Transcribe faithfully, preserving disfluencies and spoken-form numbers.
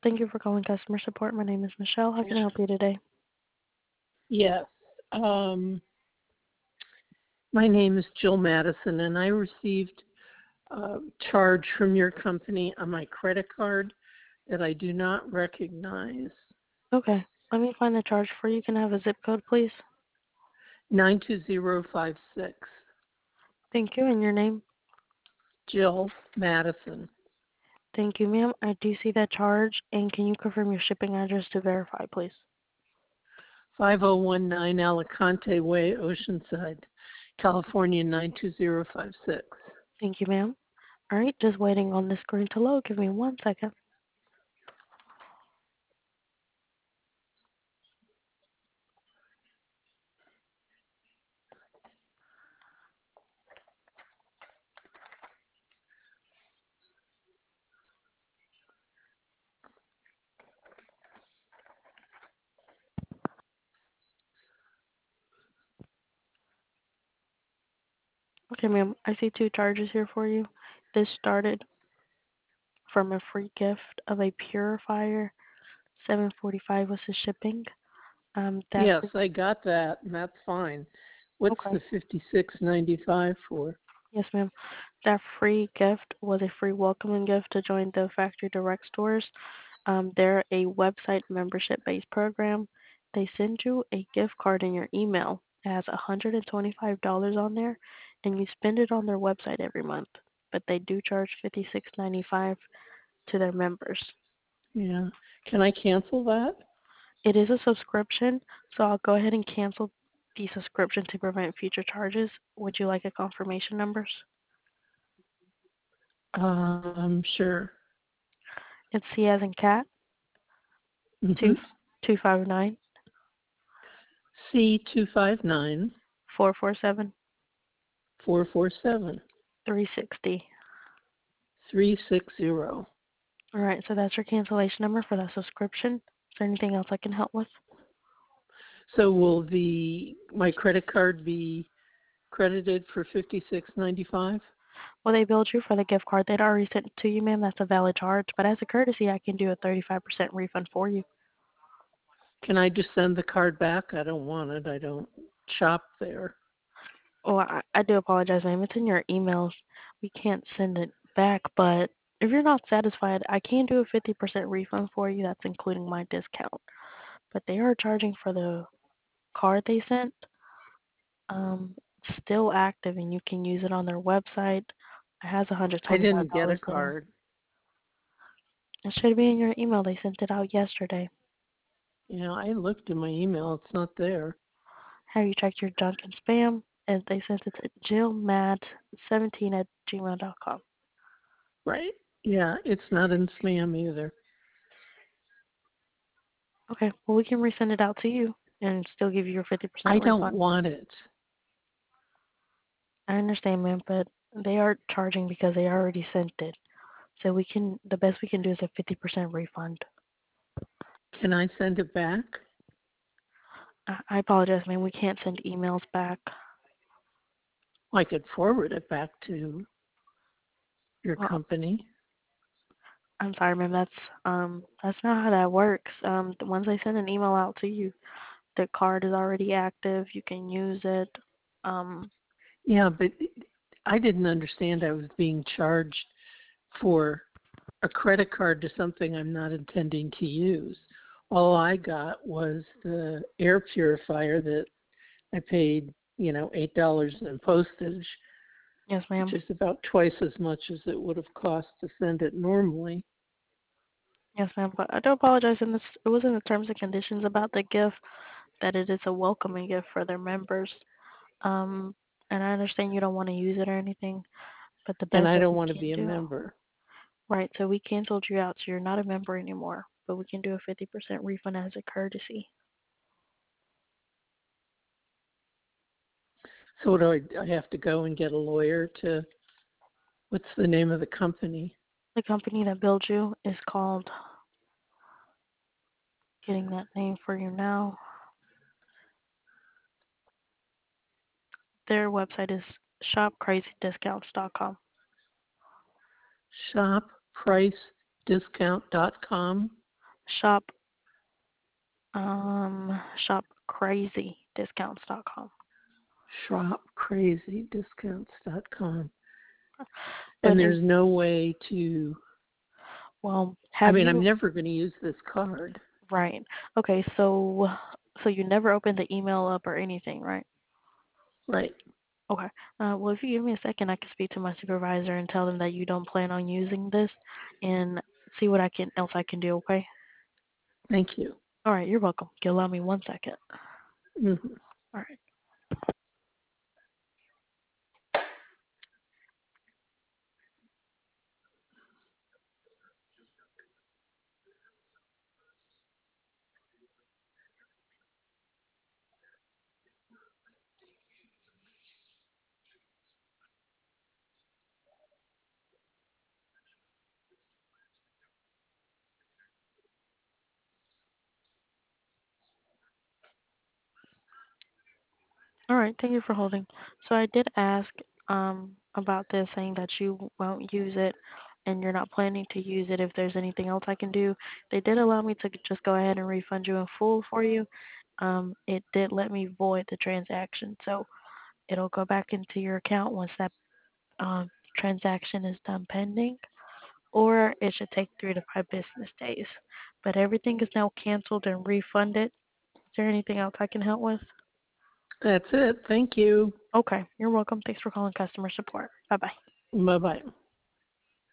Thank you for calling customer support. My name is Michelle. How can I help you today? Yes. Um, my name is Jill Madison, and I received a charge from your company on my credit card that I do not recognize. Okay. Let me find the charge for you. Can I have a zip code, please? nine two zero five six. Thank you. And your name? Jill Madison. Thank you, ma'am. I do see that charge. And can you confirm your shipping address to verify, please? five oh one nine Alicante Way, Oceanside, California nine two zero five six. Thank you, ma'am. All right. Just waiting on the screen to load. Give me one second. Okay, ma'am. I see two charges here for you. This started from a free gift of a purifier. seven forty-five was the shipping. Um, that Yes, free, I got that, and that's fine. What's okay. the fifty-six ninety-five for? Yes, ma'am. That free gift was a free welcoming gift to join the Factory Direct stores. Um, they're a website membership-based program. They send you a gift card in your email. It has one hundred twenty-five dollars on there, and you spend it on their website every month. But they do charge fifty-six ninety-five to their members. Yeah. Can I cancel that? It is a subscription, so I'll go ahead and cancel the subscription to prevent future charges. Would you like a confirmation numbers? Um, sure. It's C as in cat, Mm-hmm. two two five nine C two five nine four four seven four four seven three sixty. three six zero. All right, so that's your cancellation number for that subscription. Is there anything else I can help with? So will the my credit card be credited for fifty six ninety five? Well, they billed you for the gift card. They'd already sent it to you, ma'am. That's a valid charge. But as a courtesy, I can do a thirty-five percent refund for you. Can I just send the card back? I don't want it. I don't shop there. Oh, I, I do apologize, ma'am. It's in your emails. We can't send it back, but if you're not satisfied, I can do a fifty percent refund for you. That's including my discount. But they are charging for the card they sent. Um, it's still active, and you can use it on their website. It has I $125 didn't get a there. card. It should be in your email. They sent it out yesterday. You know, I looked in my email. It's not there. Have you checked your junk and spam? And they sent it to jill mad seventeen at gmail dot com. Right? Yeah, it's not in spam either. Okay, well, we can resend it out to you and still give you your fifty percent I don't refund. want it. I understand, ma'am, but they are charging because they already sent it. So we can, the best we can do is a fifty percent refund. Can I send it back? I, I apologize, ma'am. We can't send emails back. I could forward it back to your Well, company. I'm sorry, ma'am. That's um, that's not how that works. Um, once they send an email out to you, the card is already active. You can use it. Um, Yeah, but I didn't understand I was being charged for a credit card to something I'm not intending to use. All I got was the air purifier that I paid, you know, eight dollars in postage, yes, which ma'am. is about twice as much as it would have cost to send it normally. Yes, ma'am. But I do apologize. In this, it was in the terms and conditions about the gift that it is a welcoming gift for their members. Um, and I understand you don't want to use it or anything, but the And best I that don't we want to can be a do, member. right? So we canceled you out, so you're not a member anymore. But we can do a fifty percent refund as a courtesy. So what do I, I have to go and get a lawyer to, what's the name of the company? The company that billed you is called, getting that name for you now. Their website is shop crazy discounts dot com. shop price discount dot com. Shop um shop crazy discounts dot com. shop crazy discounts dot com. But And is there's no way to, well, I have mean, I'm you never going to use this card. right. Okay, so so you never opened the email up or anything, right? Right. Okay. Uh, well, if you give me a second, I can speak to my supervisor and tell them that you don't plan on using this, and see what I can else I can do. Okay. Thank you. All right. You're welcome. You allow me one second. hmm All right. All right. Thank you for holding. So I did ask um about this, saying that you won't use it, and you're not planning to use it. If there's anything else I can do, they did allow me to just go ahead and refund you in full for you. Um, it did let me void the transaction, so it'll go back into your account once that um, transaction is done pending, or it should take three to five business days. But everything is now canceled and refunded. Is there anything else I can help with? That's it. Thank you. Okay, you're welcome. Thanks for calling customer support. Bye bye. Bye bye.